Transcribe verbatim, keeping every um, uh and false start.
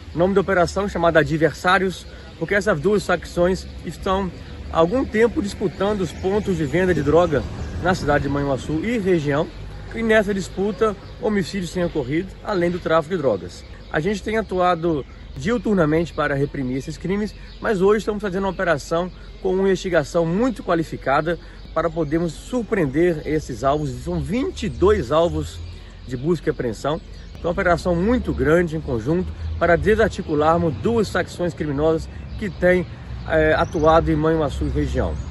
O nome da operação é chamada Adversários, porque essas duas facções estão há algum tempo disputando os pontos de venda de droga na cidade de Manhuaçu e região, e nessa disputa homicídios têm ocorrido, além do tráfico de drogas. A gente tem atuado diuturnamente para reprimir esses crimes, mas hoje estamos fazendo uma operação com uma investigação muito qualificada para podermos surpreender esses alvos. São vinte e dois alvos de busca e apreensão. É uma operação muito grande em conjunto para desarticularmos duas facções criminosas que têm é, atuado em Manhuaçu e região.